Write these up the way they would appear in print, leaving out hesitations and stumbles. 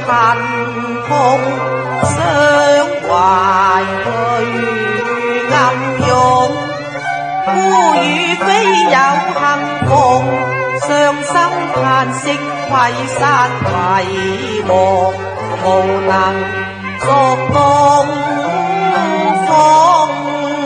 恨痛，想怀去暗涌。孤与非有幸逢，伤心叹息愧失遗忘，无能作东风。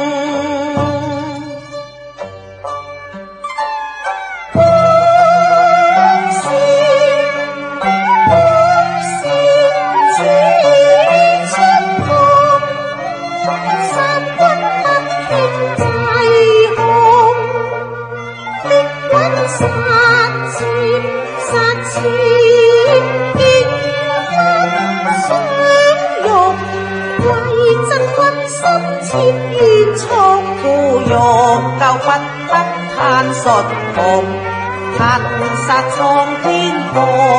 救不得叹述痛，恨杀苍天火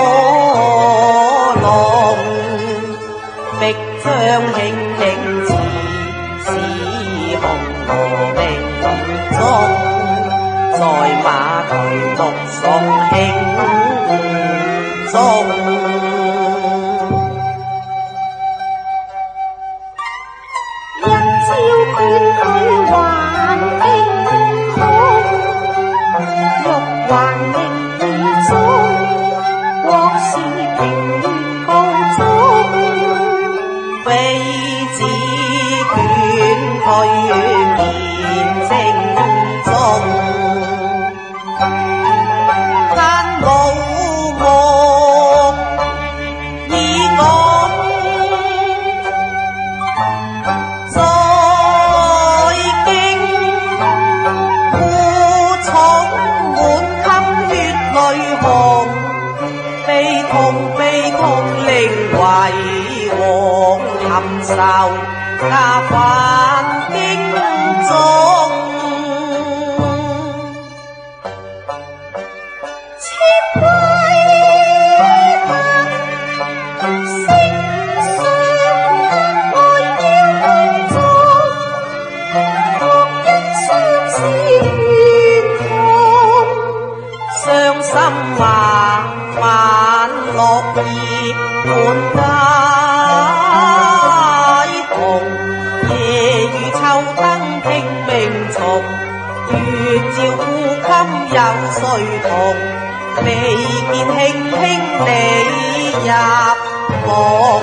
龙，逼将轻轻似红河明中，在马蹄目送轻中。悲痛令遺往尋仇，加返經中。千歸百，聲相愛要中，各一相思怨痛，傷心話落葉滿街桐，夜雨秋燈聽鳴蟲，月照孤衾有誰同？未見輕輕你入夢，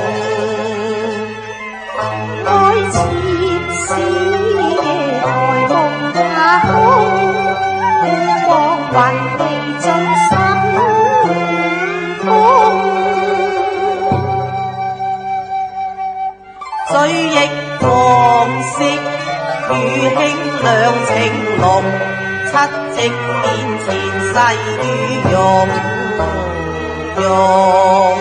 愛似夜台夢也空，孤光還未盡心。水亦黃色，雨輕兩情濃，七夕面前細雨融融。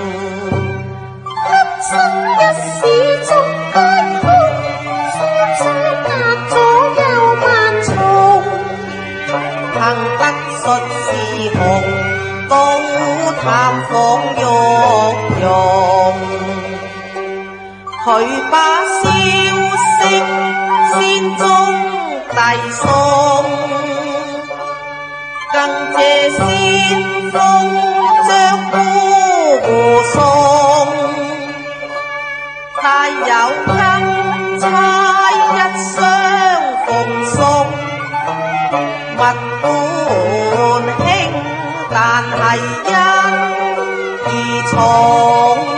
黑心一時中間空，酸酸隔咗又萬重，幸得率是紅，高談訪玉容。佢把消息先中遞送，更謝先鋒將孤護送，太有欽差一雙奉送，物本輕，但係因義重。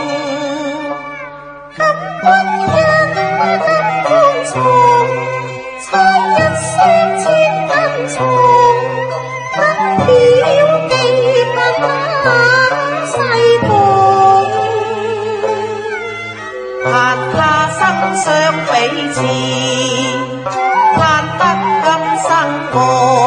盼他生相彼此，盼得今生共。